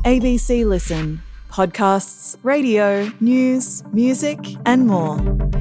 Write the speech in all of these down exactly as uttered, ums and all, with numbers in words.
A B C Listen. Podcasts, radio, news, music and more.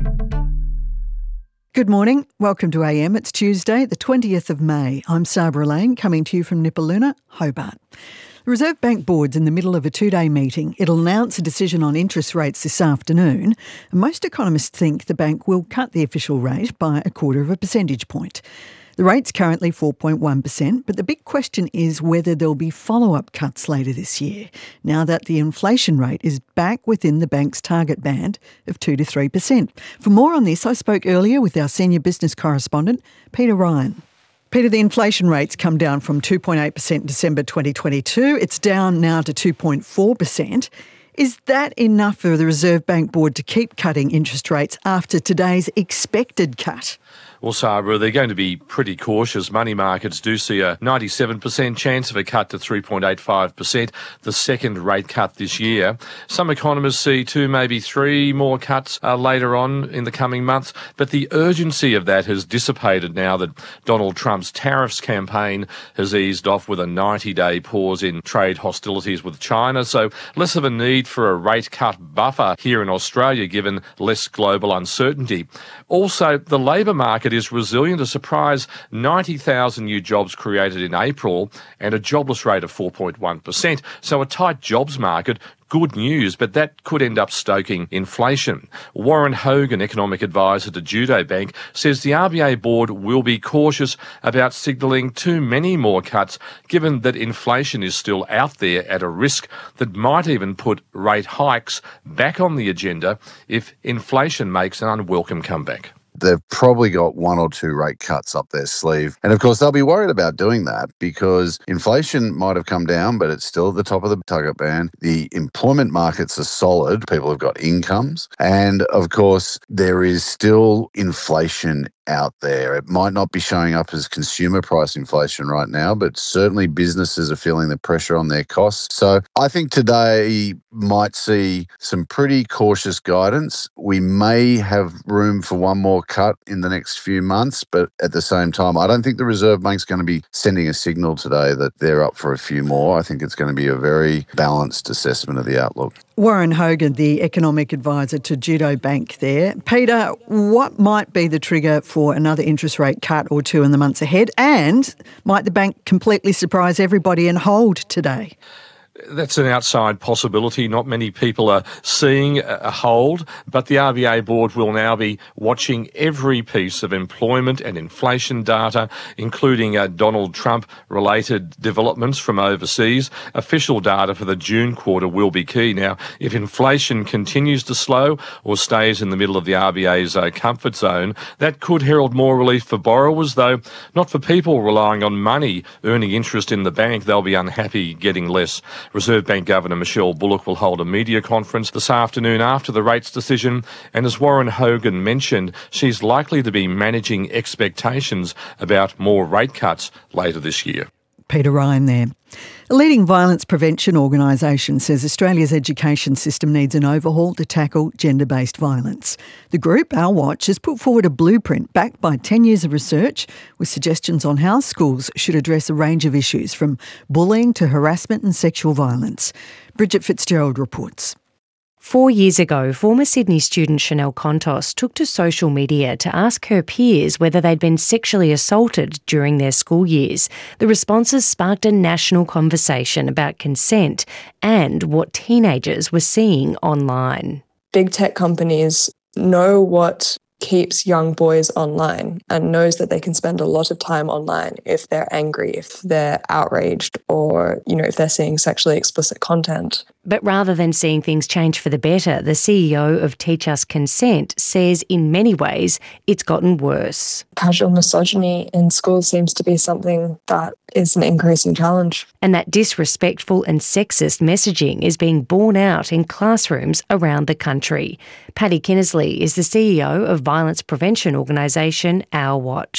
Good morning. Welcome to A M. It's Tuesday, the twentieth of May. I'm Sabra Lane, coming to you from Nipaluna, Hobart. The Reserve Bank Board's in the middle of a two-day meeting. It'll announce a decision on interest rates this afternoon. Most economists think the bank will cut the official rate by a quarter of a percentage point. The rate's currently four point one percent, but the big question is whether there'll be follow-up cuts later this year, now that the inflation rate is back within the bank's target band of two to three percent. For more on this, I spoke earlier with our senior business correspondent, Peter Ryan. Peter, the inflation rate's come down from two point eight percent in December twenty twenty-two. It's down now to two point four percent. Is that enough for the Reserve Bank Board to keep cutting interest rates after today's expected cut? Well, Sabra, they're going to be pretty cautious. Money markets do see a ninety-seven percent chance of a cut to three point eight five percent, the second rate cut this year. Some economists see two, maybe three more cuts uh, later on in the coming months, but the urgency of that has dissipated now that Donald Trump's tariffs campaign has eased off with a ninety-day pause in trade hostilities with China, so less of a need for a rate cut buffer here in Australia given less global uncertainty. Also, the labour market is resilient. A surprise ninety thousand new jobs created in April and a jobless rate of four point one percent. So a tight jobs market, good news, but that could end up stoking inflation. Warren Hogan, economic advisor to Judo Bank, says the R B A board will be cautious about signalling too many more cuts, given that inflation is still out there at a risk that might even put rate hikes back on the agenda if inflation makes an unwelcome comeback. They've probably got one or two rate cuts up their sleeve. And of course, they'll be worried about doing that because inflation might have come down, but it's still at the top of the target band. The employment markets are solid. People have got incomes. And of course, there is still inflation out there. It might not be showing up as consumer price inflation right now, but certainly businesses are feeling the pressure on their costs. So I think today might see some pretty cautious guidance. We may have room for one more cut in the next few months, but at the same time, I don't think the Reserve Bank's going to be sending a signal today that they're up for a few more. I think it's going to be a very balanced assessment of the outlook. Warren Hogan, the economic advisor to Judo Bank there. Peter, what might be the trigger for another interest rate cut or two in the months ahead? And might the bank completely surprise everybody and hold today? That's an outside possibility. Not many people are seeing a hold, but the R B A board will now be watching every piece of employment and inflation data, including uh, Donald Trump-related developments from overseas. Official data for the June quarter will be key. Now, if inflation continues to slow or stays in the middle of the R B A's uh, comfort zone, that could herald more relief for borrowers, though not for people relying on money earning interest in the bank. They'll be unhappy getting less. Reserve Bank Governor Michelle Bullock will hold a media conference this afternoon after the rates decision, and as Warren Hogan mentioned, she's likely to be managing expectations about more rate cuts later this year. Peter Ryan there. A leading violence prevention organisation says Australia's education system needs an overhaul to tackle gender-based violence. The group, Our Watch, has put forward a blueprint backed by ten years of research with suggestions on how schools should address a range of issues from bullying to harassment and sexual violence. Bridget Fitzgerald reports. Four years ago, former Sydney student Chanel Contos took to social media to ask her peers whether they'd been sexually assaulted during their school years. The responses sparked a national conversation about consent and what teenagers were seeing online. Big tech companies know what keeps young boys online and knows that they can spend a lot of time online if they're angry, if they're outraged, or, you know, if they're seeing sexually explicit content. But rather than seeing things change for the better, the C E O of Teach Us Consent says in many ways it's gotten worse. Casual misogyny in schools seems to be something that is an increasing challenge. And that disrespectful and sexist messaging is being borne out in classrooms around the country. Paddy Kinnersley is the C E O of violence prevention organisation Our Watch.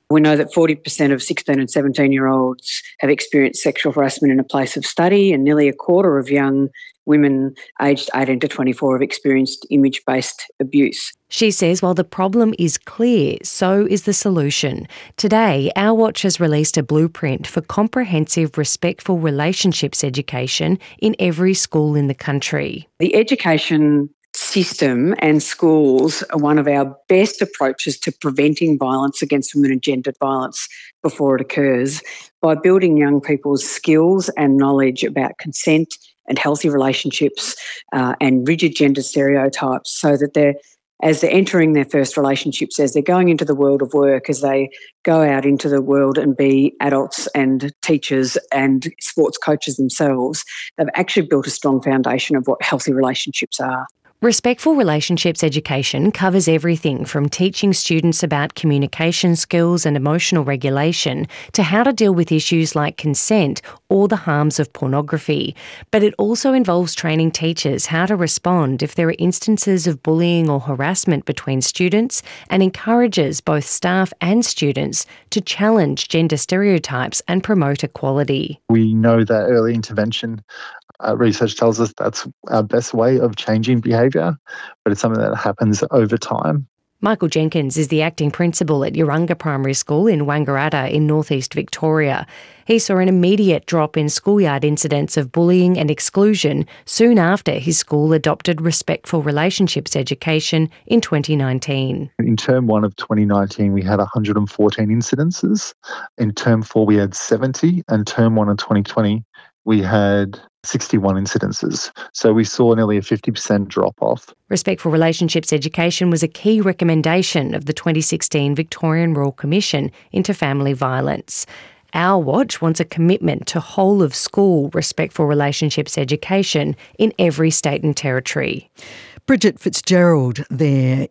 We know that forty percent of sixteen and seventeen-year-olds have experienced sexual harassment in a place of study, and nearly a quarter of young women aged eighteen to twenty-four have experienced image-based abuse. She says while the problem is clear, so is the solution. Today, Our Watch has released a blueprint for comprehensive respectful relationships education in every school in the country. The education system and schools are one of our best approaches to preventing violence against women and gendered violence before it occurs by building young people's skills and knowledge about consent and healthy relationships uh, and rigid gender stereotypes so that they're as they're entering their first relationships, as they're going into the world of work, as they go out into the world and be adults and teachers and sports coaches themselves, they've actually built a strong foundation of what healthy relationships are. Respectful relationships education covers everything from teaching students about communication skills and emotional regulation to how to deal with issues like consent or the harms of pornography. But it also involves training teachers how to respond if there are instances of bullying or harassment between students and encourages both staff and students to challenge gender stereotypes and promote equality. We know that early intervention Uh, research tells us that's our best way of changing behaviour, but it's something that happens over time. Michael Jenkins is the acting principal at Urunga Primary School in Wangaratta in northeast Victoria. He saw an immediate drop in schoolyard incidents of bullying and exclusion soon after his school adopted respectful relationships education in twenty nineteen. In term one of twenty nineteen, we had one hundred fourteen incidences. In term four, we had seventy, and term one of twenty twenty, we had sixty-one incidences. So we saw nearly a fifty percent drop-off. Respectful relationships education was a key recommendation of the twenty sixteen Victorian Royal Commission into family violence. Our Watch wants a commitment to whole-of-school respectful relationships education in every state and territory. Bridget Fitzgerald there.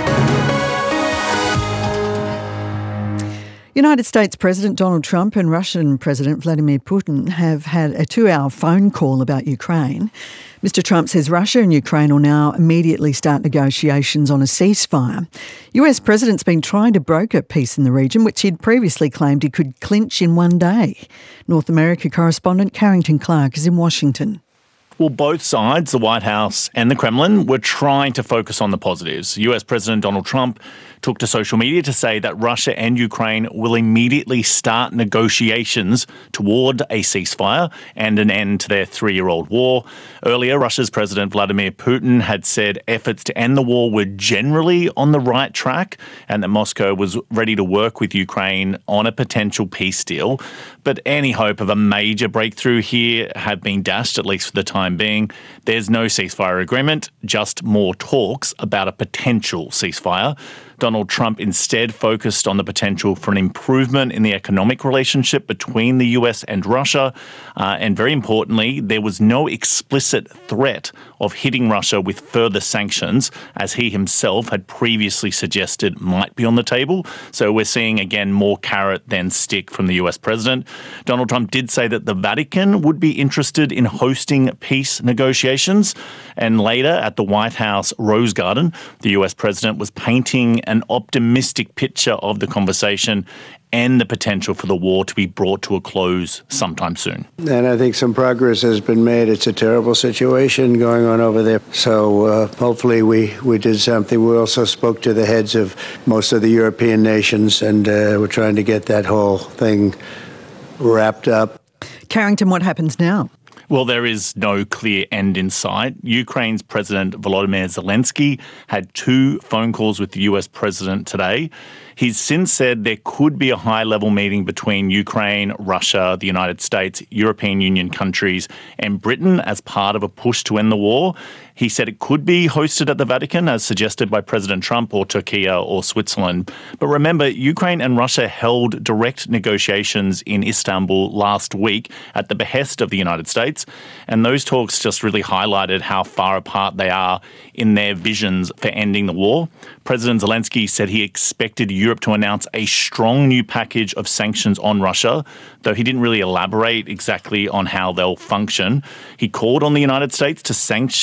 United States President Donald Trump and Russian President Vladimir Putin have had a two-hour phone call about Ukraine. Mister Trump says Russia and Ukraine will now immediately start negotiations on a ceasefire. U S President's been trying to broker peace in the region, which he'd previously claimed he could clinch in one day. North America correspondent Carrington Clark is in Washington. Well, both sides, the White House and the Kremlin, were trying to focus on the positives. U S President Donald Trump took to social media to say that Russia and Ukraine will immediately start negotiations toward a ceasefire and an end to their three-year-old war. Earlier, Russia's President Vladimir Putin had said efforts to end the war were generally on the right track and that Moscow was ready to work with Ukraine on a potential peace deal. But any hope of a major breakthrough here have been dashed, at least for the time being. There's no ceasefire agreement, just more talks about a potential ceasefire. Donald Trump instead focused on the potential for an improvement in the economic relationship between the U S and Russia. Uh, and very importantly, there was no explicit threat of hitting Russia with further sanctions, as he himself had previously suggested might be on the table. So we're seeing, again, more carrot than stick from the U S president. Donald Trump did say that the Vatican would be interested in hosting peace negotiations. And later at the White House Rose Garden, the U S president was painting an optimistic picture of the conversation and the potential for the war to be brought to a close sometime soon. And I think some progress has been made. It's a terrible situation going on over there. So uh, hopefully we, we did something. We also spoke to the heads of most of the European nations, and uh, we're trying to get that whole thing wrapped up. Carrington, what happens now? Well, there is no clear end in sight. Ukraine's President Volodymyr Zelensky had two phone calls with the U S president today. He's since said there could be a high-level meeting between Ukraine, Russia, the United States, European Union countries, and Britain as part of a push to end the war. He said it could be hosted at the Vatican, as suggested by President Trump, or Turkey or Switzerland. But remember, Ukraine and Russia held direct negotiations in Istanbul last week at the behest of the United States, and those talks just really highlighted how far apart they are in their visions for ending the war. President Zelensky said he expected Europe to announce a strong new package of sanctions on Russia, though he didn't really elaborate exactly on how they'll function. He called on the United States to sanction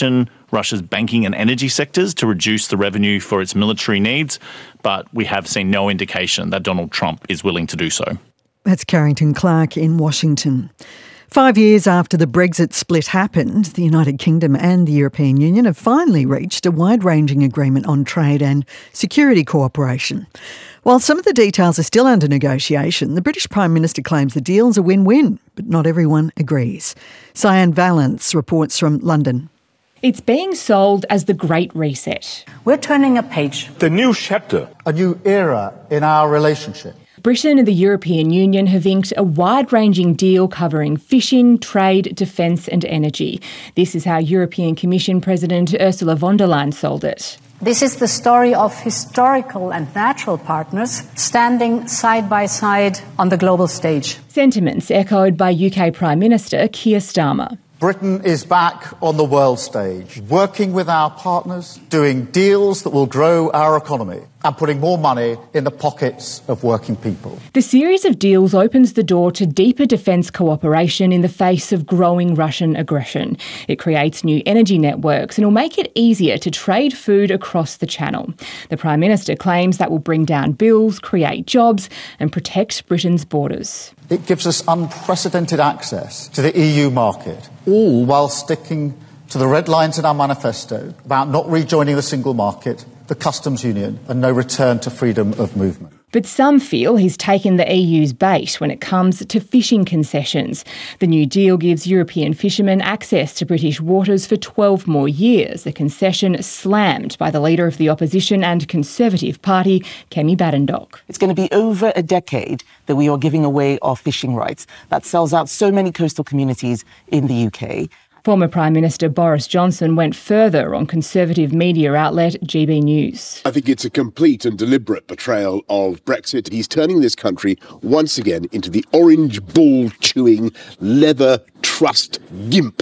Russia's banking and energy sectors to reduce the revenue for its military needs, but we have seen no indication that Donald Trump is willing to do so. That's Carrington Clark in Washington. Five years after the Brexit split happened, the United Kingdom and the European Union have finally reached a wide-ranging agreement on trade and security cooperation. While some of the details are still under negotiation, the British Prime Minister claims the deal's a win-win, but not everyone agrees. Cyan Valance reports from London. It's being sold as the Great Reset. We're turning a page. The new chapter. A new era in our relationship. Britain and the European Union have inked a wide-ranging deal covering fishing, trade, defence and energy. This is how European Commission President Ursula von der Leyen sold it. This is the story of historical and natural partners standing side by side on the global stage. Sentiments echoed by U K Prime Minister Keir Starmer. Britain is back on the world stage, working with our partners, doing deals that will grow our economy and putting more money in the pockets of working people. The series of deals opens the door to deeper defence cooperation in the face of growing Russian aggression. It creates new energy networks and will make it easier to trade food across the channel. The Prime Minister claims that will bring down bills, create jobs and protect Britain's borders. It gives us unprecedented access to the E U market, all while sticking to the red lines in our manifesto about not rejoining the single market, the customs union and no return to freedom of movement. But some feel he's taken the E U's bait when it comes to fishing concessions. The new deal gives European fishermen access to British waters for twelve more years, a concession slammed by the leader of the opposition and Conservative Party, Kemi Badenoch. It's going to be over a decade that we are giving away our fishing rights. That sells out so many coastal communities in the U K. Former Prime Minister Boris Johnson went further on Conservative media outlet G B News. I think it's a complete and deliberate betrayal of Brexit. He's turning this country once again into the orange ball-chewing, leather trust gimp,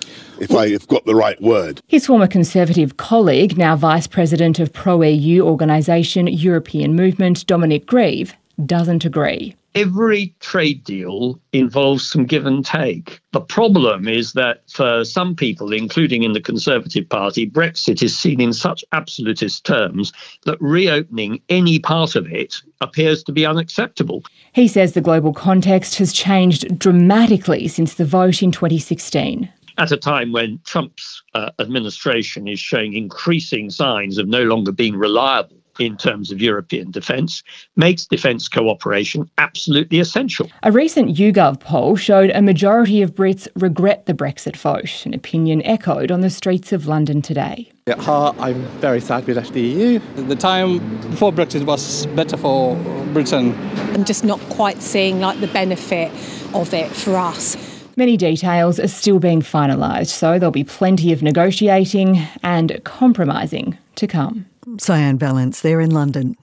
if I've got the right word. His former Conservative colleague, now Vice President of pro-E U organisation European Movement, Dominic Grieve, doesn't agree. Every trade deal involves some give and take. The problem is that for some people, including in the Conservative Party, Brexit is seen in such absolutist terms that reopening any part of it appears to be unacceptable. He says the global context has changed dramatically since the vote in twenty sixteen. At a time when Trump's uh, administration is showing increasing signs of no longer being reliable in terms of European defence, makes defence cooperation absolutely essential. A recent YouGov poll showed a majority of Brits regret the Brexit vote, an opinion echoed on the streets of London today. At heart, I'm very sad we left the E U. The time before Brexit was better for Britain. I'm just not quite seeing like the benefit of it for us. Many details are still being finalised, so there'll be plenty of negotiating and compromising to come. Cyan Valance there in London.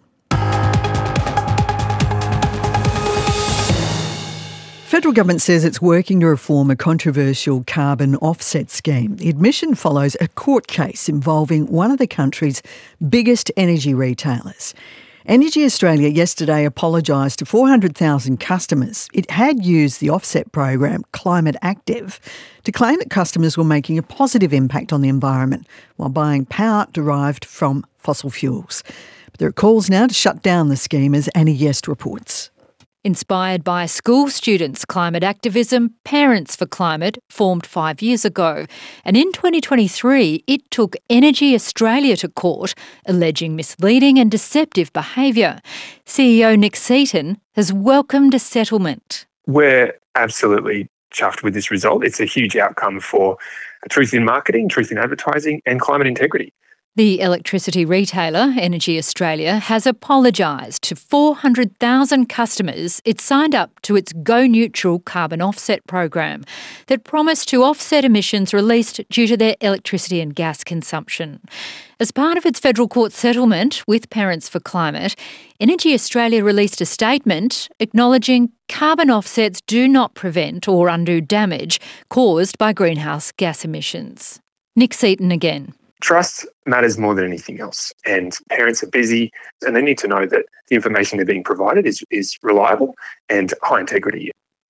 Federal government says it's working to reform a controversial carbon offset scheme. The admission follows a court case involving one of the country's biggest energy retailers. Energy Australia yesterday apologised to four hundred thousand customers. It had used the offset program Climate Active to claim that customers were making a positive impact on the environment while buying power derived from fossil fuels. But there are calls now to shut down the scheme, as Annie Yest reports. Inspired by school students' climate activism, Parents for Climate formed five years ago. And in twenty twenty-three, it took Energy Australia to court, alleging misleading and deceptive behaviour. C E O Nick Seaton has welcomed a settlement. We're absolutely chuffed with this result. It's a huge outcome for truth in marketing, truth in advertising and climate integrity. The electricity retailer, Energy Australia, has apologised to four hundred thousand customers it signed up to its Go Neutral carbon offset program that promised to offset emissions released due to their electricity and gas consumption. As part of its federal court settlement with Parents for Climate, Energy Australia released a statement acknowledging carbon offsets do not prevent or undo damage caused by greenhouse gas emissions. Nick Seaton again. Trust matters more than anything else, and parents are busy and they need to know that the information they're being provided is, is reliable and high integrity.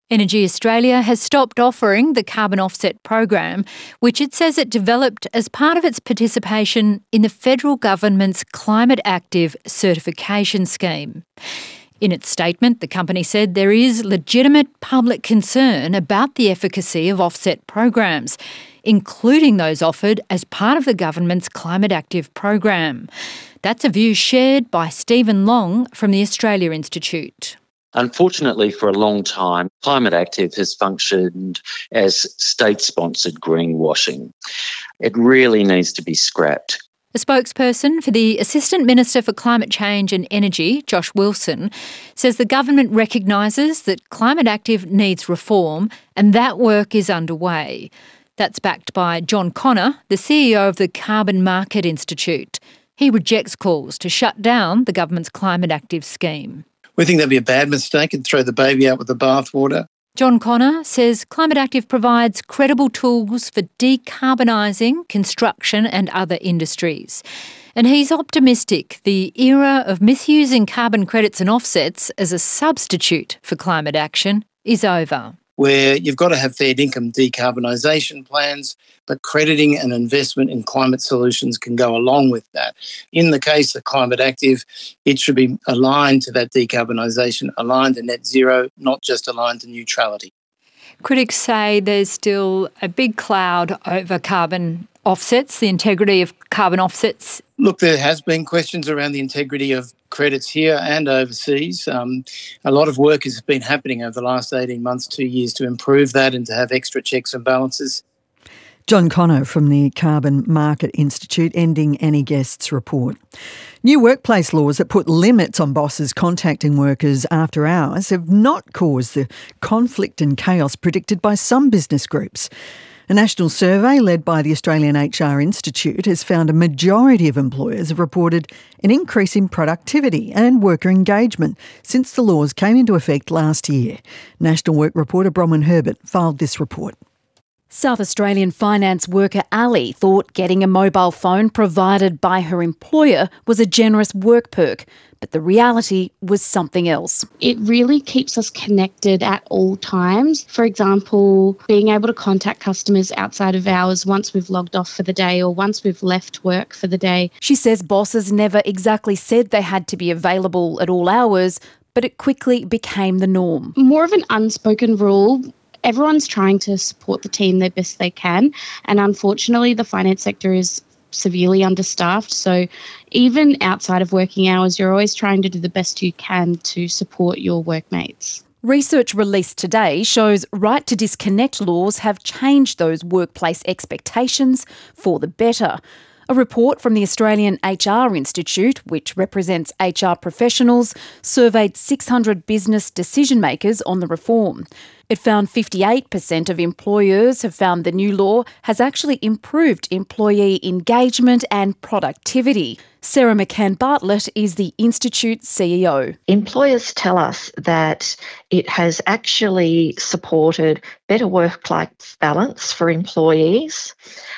Energy Australia has stopped offering the carbon offset program, which it says it developed as part of its participation in the federal government's Climate Active certification scheme. In its statement, the company said there is legitimate public concern about the efficacy of offset programs, including those offered as part of the government's Climate Active program. That's a view shared by Stephen Long from the Australia Institute. Unfortunately, for a long time, Climate Active has functioned as state-sponsored greenwashing. It really needs to be scrapped. A spokesperson for the Assistant Minister for Climate Change and Energy, Josh Wilson, says the government recognises that Climate Active needs reform and that work is underway. That's backed by John Connor, the C E O of the Carbon Market Institute. He rejects calls to shut down the government's Climate Active scheme. We think that'd be a bad mistake and throw the baby out with the bathwater. John Connor says Climate Active provides credible tools for decarbonising construction and other industries. And he's optimistic the era of misusing carbon credits and offsets as a substitute for climate action is over. Where you've got to have fair income decarbonisation plans, but crediting and investment in climate solutions can go along with that. In the case of Climate Active, it should be aligned to that decarbonisation, aligned to net zero, not just aligned to neutrality. Critics say there's still a big cloud over carbon offsets, the integrity of carbon offsets. Look, there has been questions around the integrity of credits here and overseas. Um, a lot of work has been happening over the last eighteen months, two years to improve that and to have extra checks and balances. John Connor from the Carbon Market Institute, ending Annie Guest's report. New workplace laws that put limits on bosses contacting workers after hours have not caused the conflict and chaos predicted by some business groups. A national survey led by the Australian H R Institute has found a majority of employers have reported an increase in productivity and worker engagement since the laws came into effect last year. National Work reporter Bronwyn Herbert filed this report. South Australian finance worker Ali thought getting a mobile phone provided by her employer was a generous work perk, but the reality was something else. It really keeps us connected at all times. For example, being able to contact customers outside of hours once we've logged off for the day or once we've left work for the day. She says bosses never exactly said they had to be available at all hours, but it quickly became the norm. More of an unspoken rule. Everyone's trying to support the team the best they can, and unfortunately the finance sector is severely understaffed, so even outside of working hours you're always trying to do the best you can to support your workmates. Research released today shows right to disconnect laws have changed those workplace expectations for the better. A report from the Australian H R Institute, which represents H R professionals, surveyed six hundred business decision makers on the reform. It found fifty-eight percent of employers have found the new law has actually improved employee engagement and productivity. Sarah McCann Bartlett is the Institute's C E O. Employers tell us that it has actually supported better work-life balance for employees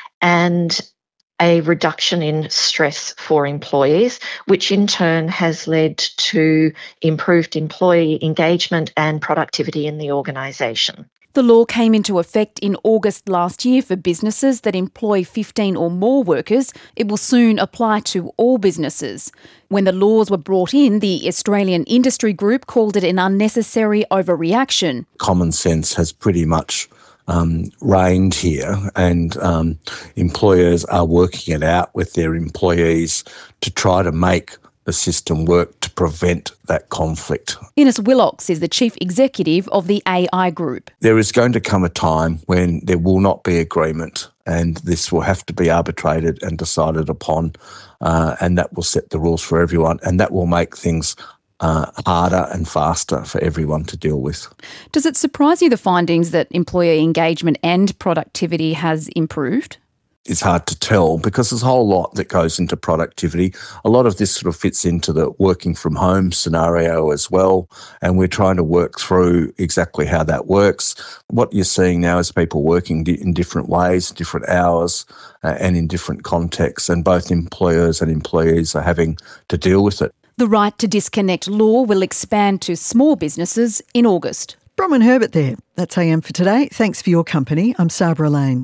and a reduction in stress for employees, which in turn has led to improved employee engagement and productivity in the organisation. The law came into effect in August last year for businesses that employ fifteen or more workers. It will soon apply to all businesses. When the laws were brought in, the Australian Industry Group called it an unnecessary overreaction. Common sense has pretty much Um, reigned here, and um, employers are working it out with their employees to try to make the system work to prevent that conflict. Ines Willocks is the Chief Executive of the A I Group. There is going to come a time when there will not be agreement, and this will have to be arbitrated and decided upon, uh, and that will set the rules for everyone, and that will make things Uh, harder and faster for everyone to deal with. Does it surprise you the findings that employee engagement and productivity has improved? It's hard to tell because there's a whole lot that goes into productivity. A lot of this sort of fits into the working from home scenario as well, and we're trying to work through exactly how that works. What you're seeing now is people working in different ways, different hours, uh, and in different contexts, and both employers and employees are having to deal with it. The right to disconnect law will expand to small businesses in August. Bronwyn Herbert there. That's A M for today. Thanks for your company. I'm Sabra Lane.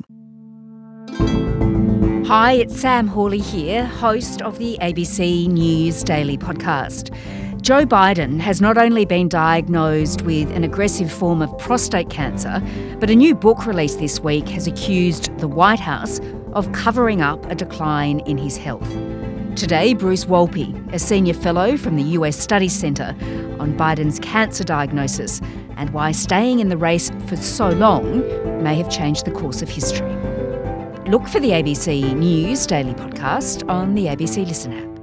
Hi, it's Sam Hawley here, host of the A B C News Daily podcast. Joe Biden has not only been diagnosed with an aggressive form of prostate cancer, but a new book released this week has accused the White House of covering up a decline in his health. Today, Bruce Wolpe, a senior fellow from the U S Studies Centre on Biden's cancer diagnosis and why staying in the race for so long may have changed the course of history. Look for the A B C News Daily podcast on the A B C Listen app.